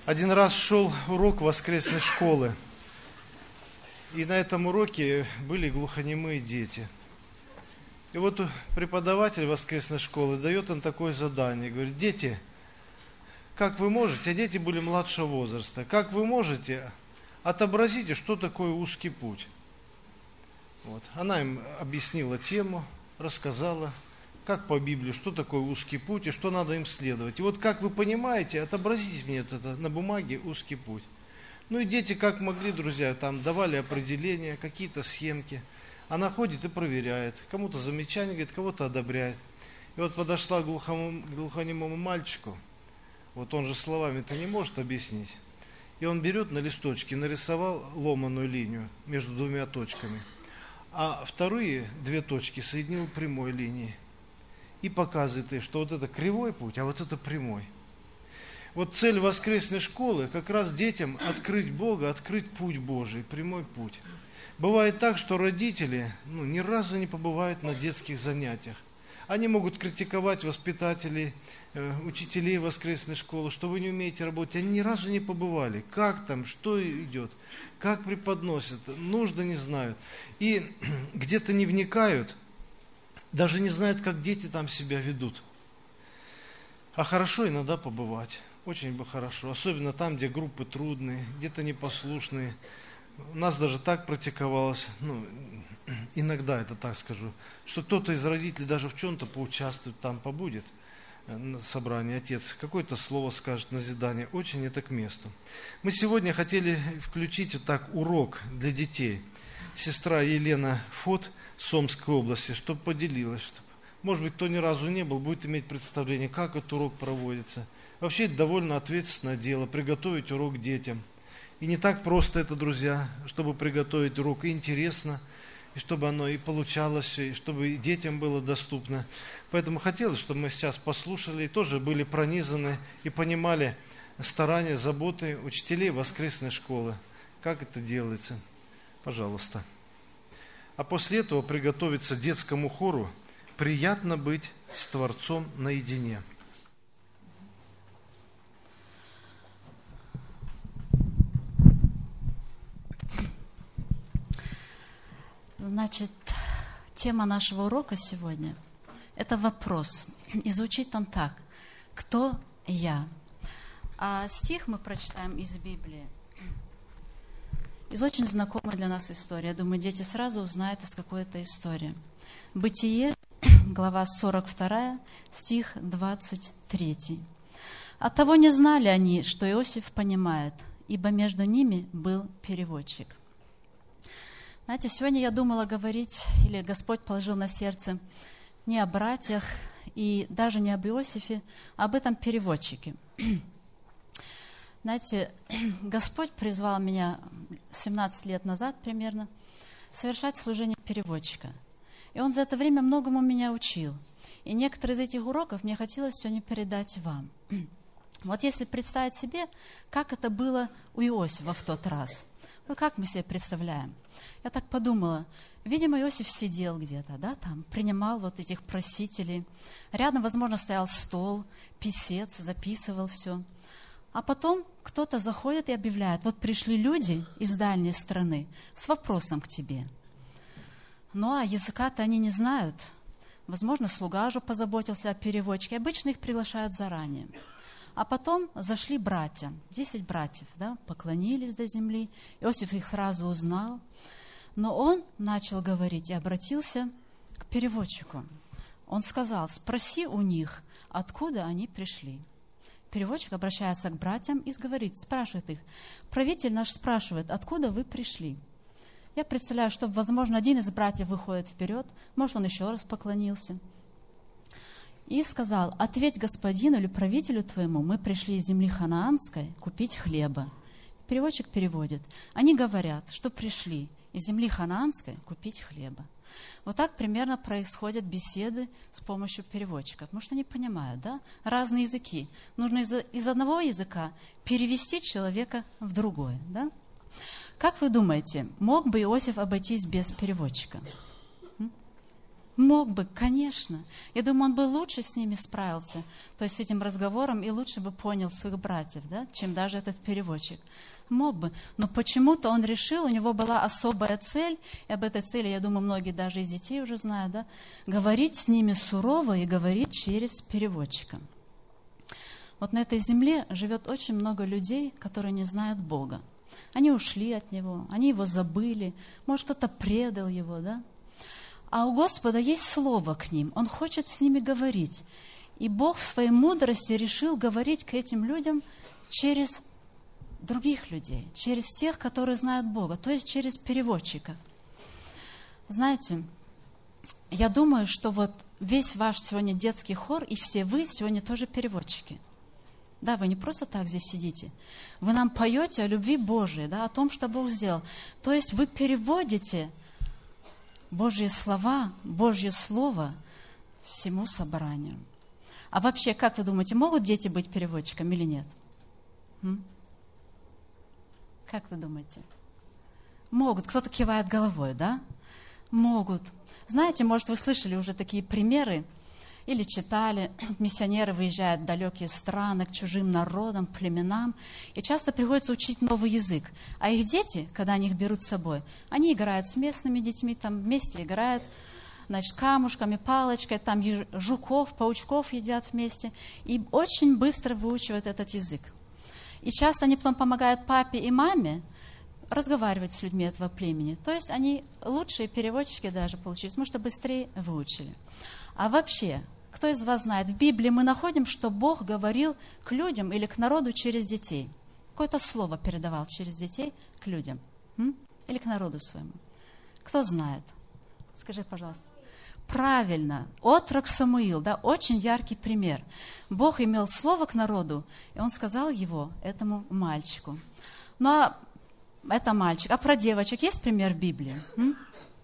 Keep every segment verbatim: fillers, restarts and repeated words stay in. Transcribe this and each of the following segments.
Один раз шел урок воскресной школы, и на этом уроке были глухонемые дети. И вот преподаватель воскресной школы дает им такое задание, говорит: дети, как вы можете, а дети были младшего возраста, как вы можете, отобразите, что такое узкий путь. Вот. Она им объяснила тему, рассказала, как по Библии, что такое узкий путь и что надо им следовать. И вот как вы понимаете, отобразите мне это на бумаге узкий путь. Ну и дети как могли, друзья, там давали определения, какие-то схемки. Она ходит и проверяет, кому-то замечание говорит, кого-то одобряет. И вот подошла к глухому, глухонемому мальчику, вот он же словами-то не может объяснить. И он берет на листочке, нарисовал ломаную линию между двумя точками, а вторые две точки соединил прямой линией. И показывает ей, что вот это кривой путь, а вот это прямой. Вот цель воскресной школы как раз детям открыть Бога, открыть путь Божий, прямой путь. Бывает так, что родители ну, ни разу не побывают на детских занятиях. Они могут критиковать воспитателей, э, учителей воскресной школы, что вы не умеете работать. Они ни разу не побывали. Как там, что идет, как преподносят, нужды не знают. И где-то не вникают, даже не знают, как дети там себя ведут. А хорошо иногда побывать. Очень бы хорошо. Особенно там, где группы трудные, где-то непослушные. У нас даже так практиковалось, ну, иногда это так скажу, что кто-то из родителей даже в чем-то поучаствует, там побудет на собрании, отец какое-то слово скажет, назидание. Очень это к месту. Мы сегодня хотели включить вот так урок для детей. Сестра Елена Фот с Омской области, чтобы поделилась. Чтобы, может быть, кто ни разу не был, будет иметь представление, как этот урок проводится. Вообще, это довольно ответственное дело, приготовить урок детям. И не так просто это, друзья, чтобы приготовить урок, и интересно, и чтобы оно и получалось, и чтобы и детям было доступно. Поэтому хотелось, чтобы мы сейчас послушали, и тоже были пронизаны, и понимали старания, заботы учителей воскресной школы. Как это делается? Пожалуйста. А после этого приготовиться детскому хору «Приятно быть с Творцом наедине». Значит, тема нашего урока сегодня – это вопрос. И звучит он так: «Кто я?». А стих мы прочитаем из Библии, из очень знакомой для нас истории. Я думаю, дети сразу узнают, из какой это истории. Бытие, глава сорок два, стих двадцать три. «Оттого не знали они, что Иосиф понимает, ибо между ними был переводчик». Знаете, сегодня я думала говорить, или Господь положил на сердце, не о братьях и даже не об Иосифе, а об этом переводчике. Знаете, Господь призвал меня семнадцать лет назад примерно совершать служение переводчика. И Он за это время многому меня учил. И некоторые из этих уроков мне хотелось сегодня передать вам. Вот если представить себе, как это было у Иосифа в тот раз. Ну, как мы себе представляем? Я так подумала, видимо, Иосиф сидел где-то, да, там, принимал вот этих просителей. Рядом, возможно, стоял стол, писец, записывал все. А потом кто-то заходит и объявляет: вот пришли люди из дальней страны с вопросом к тебе. Ну, а языка-то они не знают. Возможно, слуга уже позаботился о переводчике. Обычно их приглашают заранее. А потом зашли братья, десять братьев, да, поклонились до земли. Иосиф их сразу узнал. Но он начал говорить и обратился к переводчику. Он сказал: спроси у них, откуда они пришли. Переводчик обращается к братьям и говорит, спрашивает их: правитель наш спрашивает, откуда вы пришли? Я представляю, что, возможно, один из братьев выходит вперед, может, он еще раз поклонился. И сказал: ответь господину или правителю твоему, мы пришли из земли ханаанской купить хлеба. Переводчик переводит: они говорят, что пришли из земли ханаанской купить хлеба. Вот так примерно происходят беседы с помощью переводчика, потому что они понимают, да, разные языки. Нужно из, из одного языка перевести человека в другой, да. Как вы думаете, мог бы Иосиф обойтись без переводчика? Мог бы, конечно. Я думаю, он бы лучше с ними справился, то есть с этим разговором, и лучше бы понял своих братьев, да, чем даже этот переводчик. Мог бы. Но почему-то он решил, у него была особая цель, и об этой цели, я думаю, многие даже из детей уже знают, да, говорить с ними сурово и говорить через переводчика. Вот на этой земле живет очень много людей, которые не знают Бога. Они ушли от Него, они Его забыли, может, кто-то предал Его, да? А у Господа есть слово к ним, Он хочет с ними говорить. И Бог в своей мудрости решил говорить к этим людям через других людей, через тех, которые знают Бога, то есть через переводчика. Знаете, я думаю, что вот весь ваш сегодня детский хор и все вы сегодня тоже переводчики. Да, вы не просто так здесь сидите. Вы нам поете о любви Божией, да, о том, что Бог сделал. То есть вы переводите Божьи слова, Божье Слово всему собранию. А вообще, как вы думаете, могут дети быть переводчиками или нет? М? Как вы думаете? Могут. Кто-то кивает головой, да? Могут. Знаете, может, вы слышали уже такие примеры, или читали, миссионеры выезжают в далекие страны, к чужим народам, племенам, и часто приходится учить новый язык. А их дети, когда они их берут с собой, они играют с местными детьми, там вместе играют, значит, камушками, палочкой, там жуков, паучков едят вместе, и очень быстро выучивают этот язык. И часто они потом помогают папе и маме разговаривать с людьми этого племени. То есть они лучшие переводчики даже получились, потому что быстрее выучили. А вообще, кто из вас знает, в Библии мы находим, что Бог говорил к людям или к народу через детей. Какое-то слово передавал через детей к людям. М? Или к народу своему. Кто знает? Скажи, пожалуйста. Правильно. Отрок Самуил, да, очень яркий пример. Бог имел слово к народу, и Он сказал его этому мальчику. Ну, а это мальчик. А про девочек есть пример в Библии? М?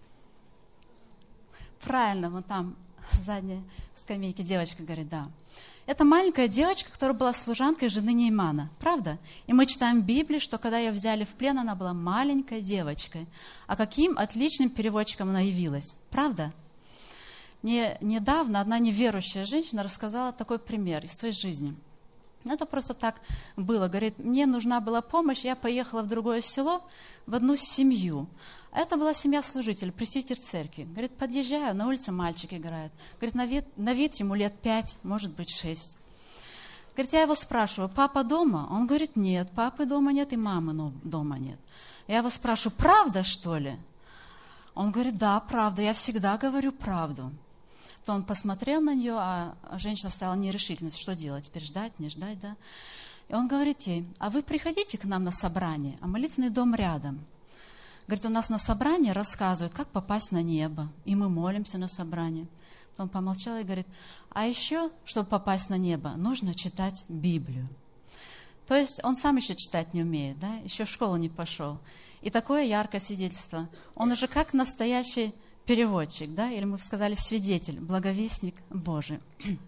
Правильно, вон там задней скамейке девочка говорит, да. Это маленькая девочка, которая была служанкой жены Неймана, правда? И мы читаем в Библии, что когда ее взяли в плен, она была маленькой девочкой. А каким отличным переводчиком она явилась, правда? Мне недавно одна неверующая женщина рассказала такой пример из своей жизни. Это просто так было. Говорит, мне нужна была помощь, я поехала в другое село, в одну семью. Это была семья служителей, пресвитер церкви. Говорит, подъезжаю, на улице мальчик играет. Говорит, на вид, на вид ему лет пять, может быть шесть. Говорит, я его спрашиваю, папа дома? Он говорит, нет, папы дома нет и мамы дома нет. Я его спрашиваю, правда что ли? Он говорит, да, правда, я всегда говорю правду. Потом он посмотрел на нее, а женщина стала в нерешительности, что делать, теперь ждать, не ждать, да? И он говорит ей, а вы приходите к нам на собрание, а молитвенный дом рядом. Говорит, у нас на собрании рассказывают, как попасть на небо, и мы молимся на собрании. Потом помолчал и говорит, а еще, чтобы попасть на небо, нужно читать Библию. То есть он сам еще читать не умеет, да? Еще в школу не пошел. И такое яркое свидетельство. Он уже как настоящий переводчик, да, или мы бы сказали свидетель, благовестник Божий.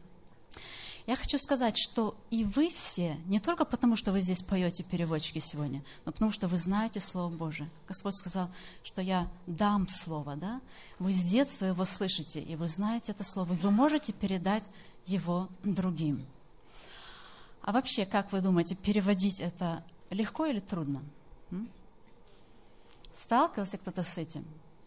Я хочу сказать, что и вы все, не только потому, что вы здесь поете переводчики сегодня, но потому, что вы знаете Слово Божие. Господь сказал, что я дам Слово, да, вы с детства его слышите, и вы знаете это Слово, и вы можете передать его другим. А вообще, как вы думаете, переводить это легко или трудно? М? Сталкивался кто-то с этим?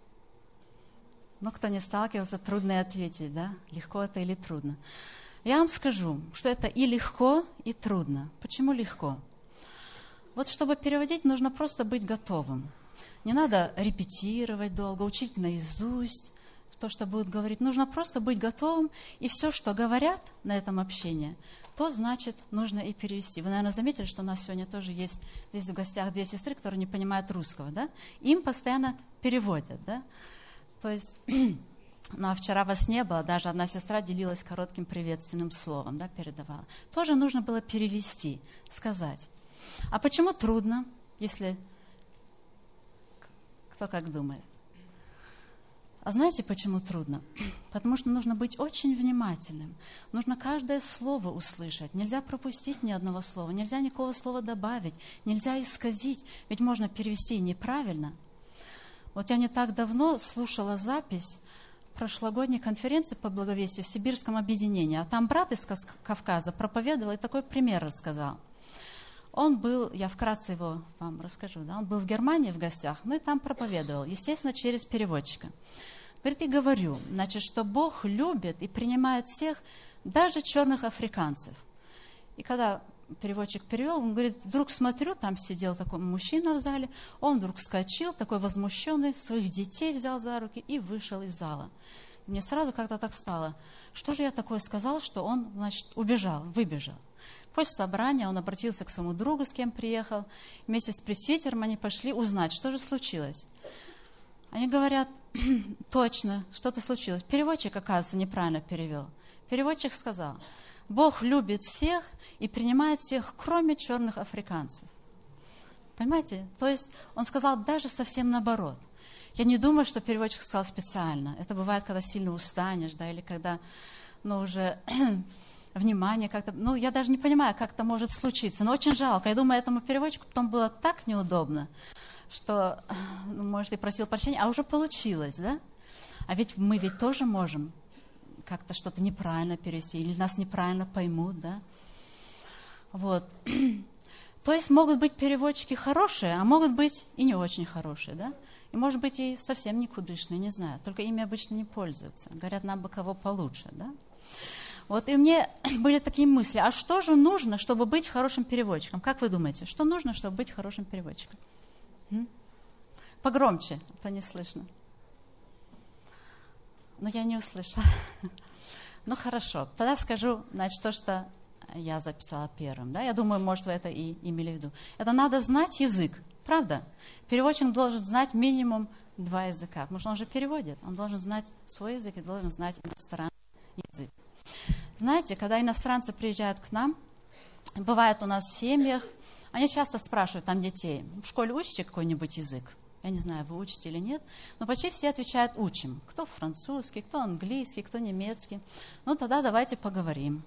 Но кто не сталкивался, трудно и ответить, да? Легко это или трудно. Я вам скажу, что это и легко, и трудно. Почему легко? Вот чтобы переводить, нужно просто быть готовым. Не надо репетировать долго, учить наизусть то, что будут говорить. Нужно просто быть готовым, и все, что говорят на этом общении, то, значит, нужно и перевести. Вы, наверное, заметили, что у нас сегодня тоже есть здесь в гостях две сестры, которые не понимают русского, да? Им постоянно переводят, да? То есть, ну а вчера вас не было, даже одна сестра делилась коротким приветственным словом, да, передавала. Тоже нужно было перевести, сказать. А почему трудно, если... Кто как думает? А знаете, почему трудно? Потому что нужно быть очень внимательным. Нужно каждое слово услышать. Нельзя пропустить ни одного слова, нельзя никакого слова добавить, нельзя исказить, ведь можно перевести неправильно. Вот я не так давно слушала запись прошлогодней конференции по благовестию в Сибирском объединении, а там брат из Кавказа проповедовал и такой пример рассказал. Он был, я вкратце его вам расскажу, да, он был в Германии в гостях, ну и там проповедовал, естественно, через переводчика. Говорит, и говорю, значит, что Бог любит и принимает всех, даже черных африканцев. И когда переводчик перевел, он говорит, вдруг смотрю, там сидел такой мужчина в зале, он вдруг вскочил, такой возмущенный, своих детей взял за руки и вышел из зала. И мне сразу как-то так стало, что же я такое сказал, что он, значит, убежал, выбежал. После собрания он обратился к своему другу, с кем приехал. Вместе с пресвитером они пошли узнать, что же случилось. Они говорят, точно, что-то случилось. Переводчик, оказывается, неправильно перевел. Переводчик сказал, Бог любит всех и принимает всех, кроме черных африканцев. Понимаете? То есть он сказал даже совсем наоборот. Я не думаю, что переводчик сказал специально. Это бывает, когда сильно устанешь, да, или когда, ну, уже... внимание как-то, ну, я даже не понимаю, как это может случиться, но очень жалко. Я думаю, этому переводчику потом было так неудобно, что, ну, может, и просил прощения, а уже получилось, да? А ведь мы ведь тоже можем как-то что-то неправильно перевести, или нас неправильно поймут, да? Вот. То есть могут быть переводчики хорошие, а могут быть и не очень хорошие, да? И, может быть, и совсем никудышные, не знаю. Только ими обычно не пользуются. Говорят, нам бы кого получше, да? Вот и мне были такие мысли, а что же нужно, чтобы быть хорошим переводчиком? Как вы думаете, что нужно, чтобы быть хорошим переводчиком? М? Погромче, а то не слышно. Но я не услышала. Ну хорошо, тогда скажу, значит, то, что я записала первым. Да? Я думаю, может, вы это и имели в виду. Это надо знать язык, правда? Переводчик должен знать минимум два языка, потому что он же переводит. Он должен знать свой язык и должен знать иностранный язык. Знаете, когда иностранцы приезжают к нам, бывает у нас в семьях, они часто спрашивают там детей, в школе учите какой-нибудь язык? Я не знаю, вы учите или нет, но почти все отвечают учим. Кто французский, кто английский, кто немецкий. Ну тогда давайте поговорим.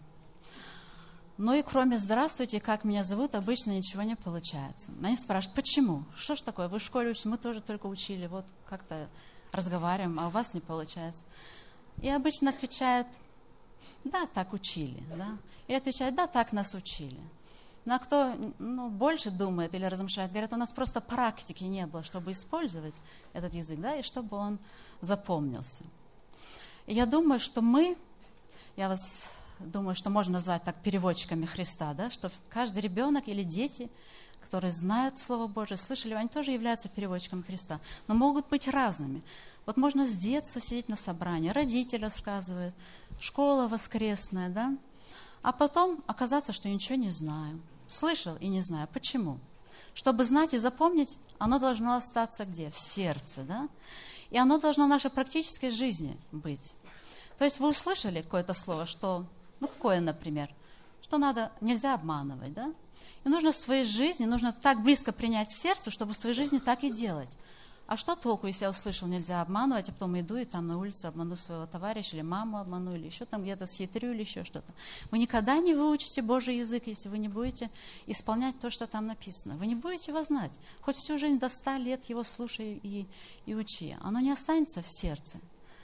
Ну и кроме «здравствуйте, как меня зовут», обычно ничего не получается. Они спрашивают, почему? Что ж такое, вы в школе учите, мы тоже только учили, вот как-то разговариваем, а у вас не получается. И обычно отвечают, да, так учили, да. Или отвечают, да, так нас учили. Но кто, ну, больше думает или размышляет, говорят, у нас просто практики не было, чтобы использовать этот язык, да, и чтобы он запомнился. И я думаю, что мы, я вас думаю, что можно назвать так переводчиками Христа, да, что каждый ребенок или дети, которые знают Слово Божие, слышали, они тоже являются переводчиками Христа, но могут быть разными. Вот можно с детства сидеть на собрании, родители рассказывают, школа воскресная, да, а потом оказаться, что я ничего не знаю. Слышал и не знаю. Почему? Чтобы знать и запомнить, оно должно остаться где? В сердце, да? И оно должно в нашей практической жизни быть. То есть вы услышали какое-то слово, что, ну какое, например, что надо, нельзя обманывать, да? И нужно в своей жизни, нужно так близко принять к сердцу, чтобы в своей жизни так и делать. А что толку, если я услышал, нельзя обманывать, а потом иду и там на улице обману своего товарища, или маму обману, или еще там где-то схитрю, или еще что-то. Вы никогда не выучите Божий язык, если вы не будете исполнять то, что там написано. Вы не будете его знать. Хоть всю жизнь до ста лет его слушай и, и учи. Оно не останется в сердце.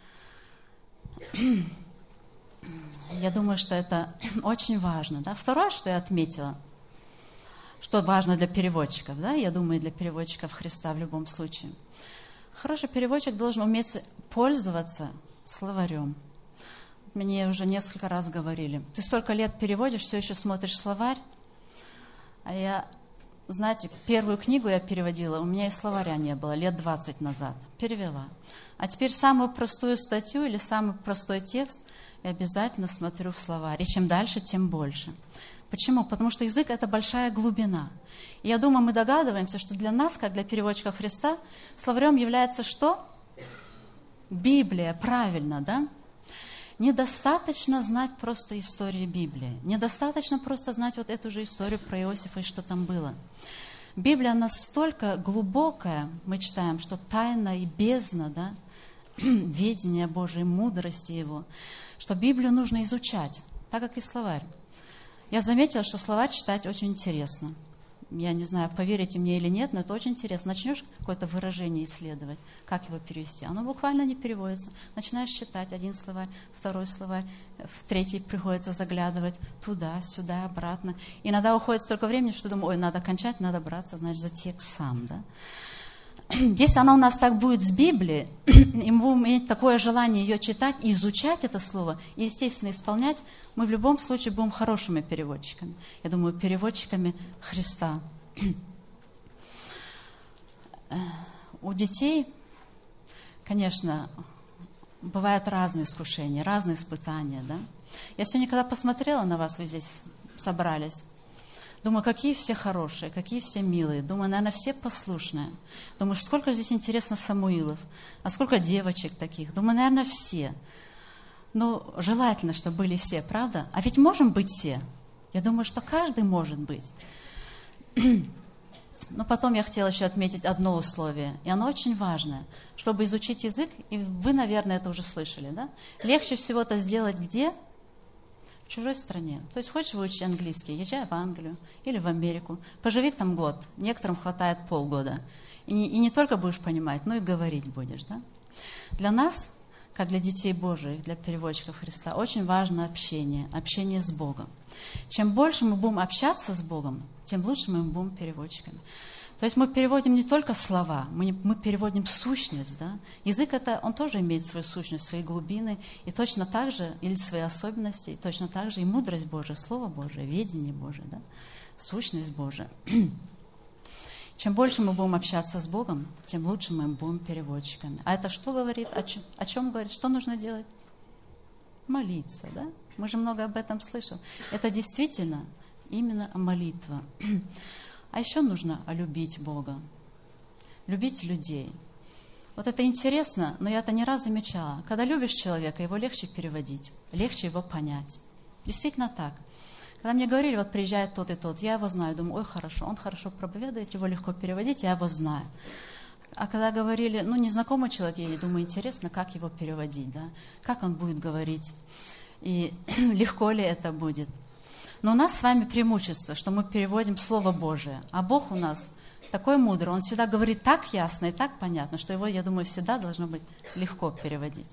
Я думаю, что это очень важно. Да? Второе, что я отметила, что важно для переводчиков, да, я думаю, для переводчиков Христа в любом случае. Хороший переводчик должен уметь пользоваться словарем. Мне уже несколько раз говорили, ты столько лет переводишь, все еще смотришь словарь. А я, знаете, первую книгу я переводила, у меня и словаря не было, лет двадцать назад. Перевела. А теперь самую простую статью или самый простой текст я обязательно смотрю в словарь. И чем дальше, тем больше. Почему? Потому что язык – это большая глубина. И я думаю, мы догадываемся, что для нас, как для переводчиков Христа, словарем является что? Библия, правильно, да? Недостаточно знать просто историю Библии. Недостаточно просто знать вот эту же историю про Иосифа и что там было. Библия настолько глубокая, мы читаем, что тайна и бездна, да? Ведение Божьей, мудрости Его, что Библию нужно изучать, так как и словарь. Я заметила, что словарь читать очень интересно. Я не знаю, поверите мне или нет, но это очень интересно. Начнешь какое-то выражение исследовать, как его перевести. Оно буквально не переводится. Начинаешь читать один словарь, второй словарь, в третий приходится заглядывать туда, сюда, обратно. Иногда уходит столько времени, что думаю, ой, надо кончать, надо браться, значит, за текст сам, да. Если она у нас так будет с Библии, и мы будем иметь такое желание ее читать и изучать это слово, и, естественно, исполнять, мы в любом случае будем хорошими переводчиками. Я думаю, переводчиками Христа. У детей, конечно, бывают разные искушения, разные испытания. Да? Я сегодня, когда посмотрела на вас, вы здесь собрались, думаю, какие все хорошие, какие все милые. Думаю, наверное, все послушные. Думаю, сколько здесь интересно Самуилов, а сколько девочек таких. Думаю, наверное, все. Но желательно, чтобы были все, правда? А ведь можем быть все. Я думаю, что каждый может быть. Но потом я хотела еще отметить одно условие, и оно очень важное. Чтобы изучить язык, и вы, наверное, это уже слышали, да? Легче всего это сделать где? В чужой стране. То есть хочешь выучить английский, езжай в Англию или в Америку, поживи там год, некоторым хватает полгода. И не, и не только будешь понимать, но и говорить будешь. Да? Для нас, как для детей Божьих, для переводчиков Христа, очень важно общение, общение с Богом. Чем больше мы будем общаться с Богом, тем лучше мы будем переводчиками. То есть мы переводим не только слова, мы, не, мы переводим сущность. Да? Язык, это, он тоже имеет свою сущность, свои глубины, и точно так же, или свои особенности, и точно так же и мудрость Божия, Слово Божие, ведение Божие, да? Сущность Божия. Чем больше мы будем общаться с Богом, тем лучше мы будем переводчиками. А это что говорит? О чем, о чем говорит? Что нужно делать? Молиться, да? Мы же много об этом слышим. Это действительно именно молитва. А еще нужно любить Бога, любить людей. Вот это интересно, но я это не раз замечала. Когда любишь человека, его легче переводить, легче его понять. Действительно так. Когда мне говорили, вот приезжает тот и тот, я его знаю, думаю, ой, хорошо, он хорошо проповедует, его легко переводить, я его знаю. А когда говорили, ну, незнакомый человек, я думаю, интересно, как его переводить, да? Как он будет говорить, и легко ли это будет. Но у нас с вами преимущество, что мы переводим Слово Божие, а Бог у нас такой мудрый, Он всегда говорит так ясно и так понятно, что его, я думаю, всегда должно быть легко переводить.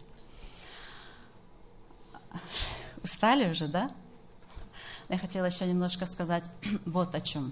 Устали уже, да? Я хотела еще немножко сказать вот о чем.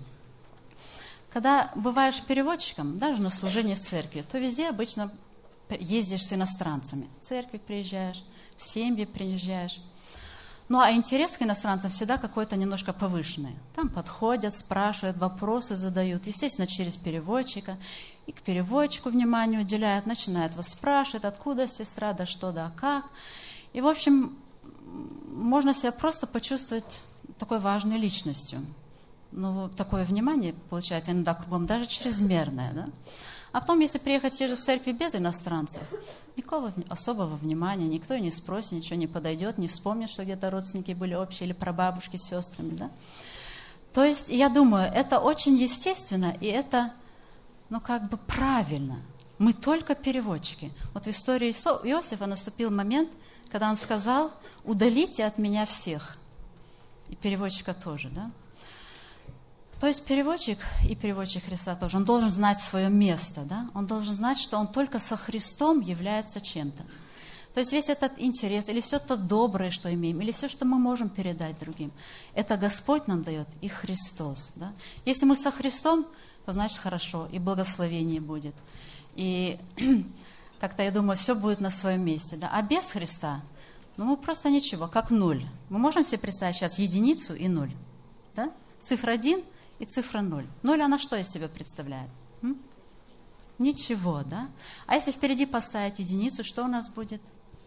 Когда бываешь переводчиком, даже на служении в церкви, то везде обычно ездишь с иностранцами. В церковь приезжаешь, в семьи приезжаешь. Ну, а интерес к иностранцам всегда какой-то немножко повышенный. Там подходят, спрашивают, вопросы задают, естественно, через переводчика. И к переводчику внимание уделяют, начинают вас спрашивать, откуда сестра, да что, да как. И, в общем, можно себя просто почувствовать такой важной личностью. Ну, такое внимание получается иногда кругом, даже чрезмерное, да? А потом, если приехать в церкви без иностранцев, никакого особого внимания, никто и не спросит, ничего не подойдет, не вспомнит, что где-то родственники были общие или прабабушки с сестрами. Да? То есть, я думаю, это очень естественно, и это, ну, как бы правильно. Мы только переводчики. Вот в истории Иосифа наступил момент, когда он сказал, удалите от меня всех. И переводчика тоже, да? То есть переводчик и переводчик Христа тоже, он должен знать свое место, да? Он должен знать, что он только со Христом является чем-то. То есть весь этот интерес, или все то доброе, что имеем, или все, что мы можем передать другим, это Господь нам дает и Христос. Да? Если мы со Христом, то значит хорошо, и благословение будет. И как-то, я думаю, все будет на своем месте. Да? А без Христа, ну мы просто ничего, как ноль. Мы можем себе представить сейчас единицу и ноль. Да? Цифра один и цифра ноль. Ноль, она что из себя представляет? М? Ничего, да? А если впереди поставить единицу, что у нас будет?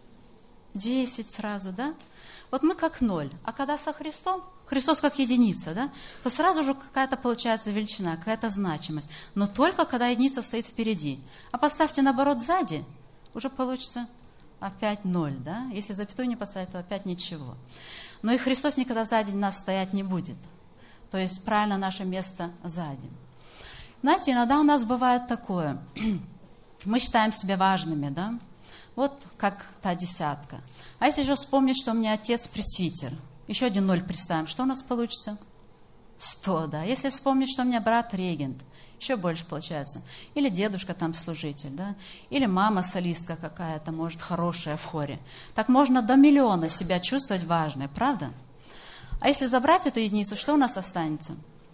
Десять сразу, да? Вот мы как ноль. А когда со Христом, Христос как единица, да? То сразу же какая-то получается величина, какая-то значимость. Но только когда единица стоит впереди. А поставьте наоборот сзади, уже получится опять ноль, да? Если запятую не поставить, то опять ничего. Но и Христос никогда сзади нас стоять не будет. То есть правильно наше место сзади. Знаете, иногда у нас бывает такое. Мы считаем себя важными, да? Вот как та десятка. А если же вспомнить, что у меня отец пресвитер, еще один ноль представим, что у нас получится? Сто, да. Если вспомнить, что у меня брат регент, еще больше получается. Или дедушка там служитель, да. Или мама солистка какая-то, может, хорошая в хоре. Так можно до миллиона себя чувствовать важной, правда? А если забрать эту единицу, что у нас останется?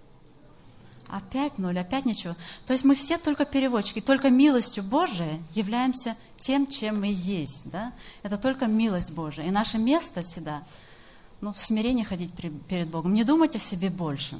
Опять ноль, опять ничего. То есть мы все только переводчики, только милостью Божией являемся тем, чем мы есть, да. Это только милость Божия. И наше место всегда, ну, в смирении ходить перед Богом. Не думать о себе больше.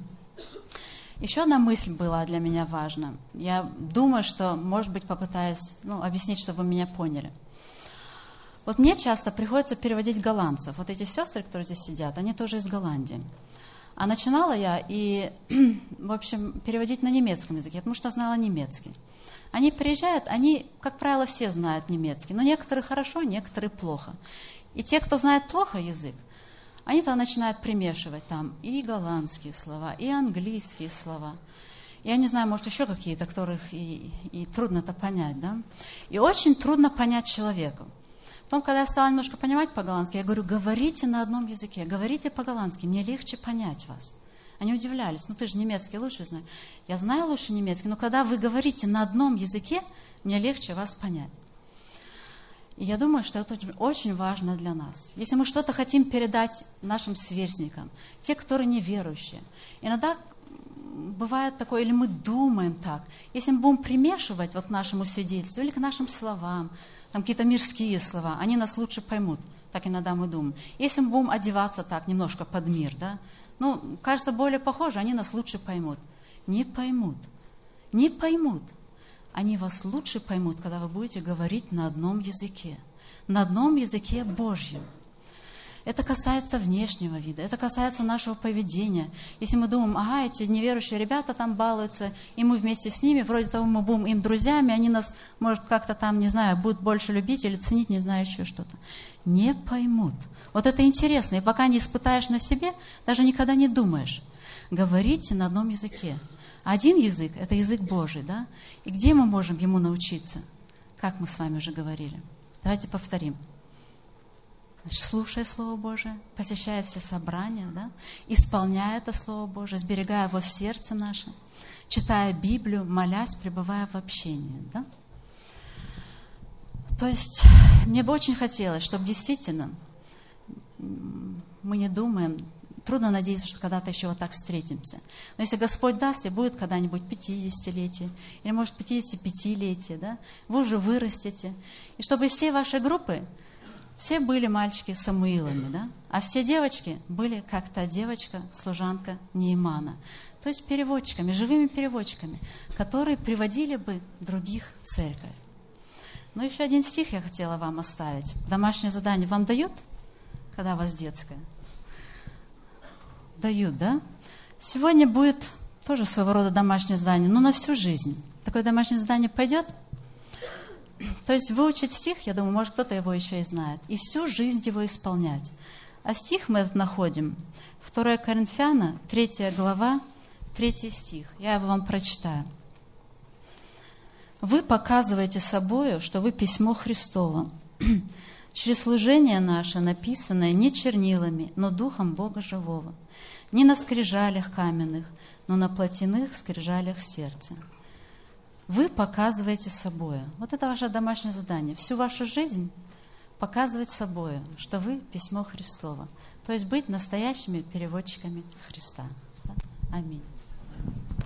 Еще одна мысль была для меня важна. Я думаю, что, может быть, попытаюсь ну, объяснить, чтобы вы меня поняли. Вот мне часто приходится переводить голландцев. Вот эти сестры, которые здесь сидят, они тоже из Голландии. А начинала я и, в общем, переводить на немецком языке, потому что знала немецкий. Они приезжают, они, как правило, все знают немецкий, но некоторые хорошо, некоторые плохо. И те, кто знает плохо язык, они тогда начинают примешивать там и голландские слова, и английские слова. Я не знаю, может, еще какие-то, которых и, и трудно-то понять, да? И очень трудно понять человеку. Потом, когда я стала немножко понимать по-голландски, я говорю, говорите на одном языке, говорите по-голландски, мне легче понять вас. Они удивлялись, ну ты же немецкий лучше знаешь. Я знаю лучше немецкий, но когда вы говорите на одном языке, мне легче вас понять. И я думаю, что это очень, очень важно для нас. Если мы что-то хотим передать нашим сверстникам, те, которые неверующие, иногда бывает такое, или мы думаем так, если мы будем примешивать вот к нашему свидетельству или к нашим словам, там какие-то мирские слова, они нас лучше поймут, так иногда мы думаем. Если мы будем одеваться так, немножко под мир, да, ну, кажется, более похоже, они нас лучше поймут. Не поймут, не поймут. Они вас лучше поймут, когда вы будете говорить на одном языке, на одном языке Божьем. Это касается внешнего вида, это касается нашего поведения. Если мы думаем, ага, эти неверующие ребята там балуются, и мы вместе с ними, вроде того, мы будем им друзьями, они нас, может, как-то там, не знаю, будут больше любить или ценить, не знаю, еще что-то. Не поймут. Вот это интересно, и пока не испытаешь на себе, даже никогда не думаешь. Говорите на одном языке. Один язык – это язык Божий, да? И где мы можем ему научиться? Как мы с вами уже говорили. Давайте повторим. Значит, слушая Слово Божие, посещая все собрания, да? Исполняя это Слово Божие, сберегая его в сердце наше, читая Библию, молясь, пребывая в общении, да? То есть мне бы очень хотелось, чтобы действительно мы не думаем, трудно надеяться, что когда-то еще вот так встретимся. Но если Господь даст, и будет когда-нибудь пятидесятилетие, или, может, пятидесятипятилетие, да, вы уже вырастете. И чтобы из всей вашей группы все были мальчики Самуилами, да, а все девочки были как та девочка, служанка Неимана. То есть переводчиками, живыми переводчиками, которые приводили бы других в церковь. Но еще один стих я хотела вам оставить. Домашнее задание вам дают, когда у вас детское? Дают, да? Сегодня будет тоже своего рода домашнее задание, но на всю жизнь. Такое домашнее задание пойдет? То есть выучить стих, я думаю, может, кто-то его еще и знает, и всю жизнь его исполнять. А стих мы этот находим. второе Коринфянам, третья глава, третий стих. Я его вам прочитаю. «Вы показываете собою, что вы письмо Христово, через служение наше, написанное не чернилами, но духом Бога живого, не на скрижалях каменных, но на плотяных скрижалях сердца. Вы показываете собою». Вот это ваше домашнее задание. Всю вашу жизнь показывать собою, что вы письмо Христово. То есть быть настоящими переводчиками Христа. Аминь.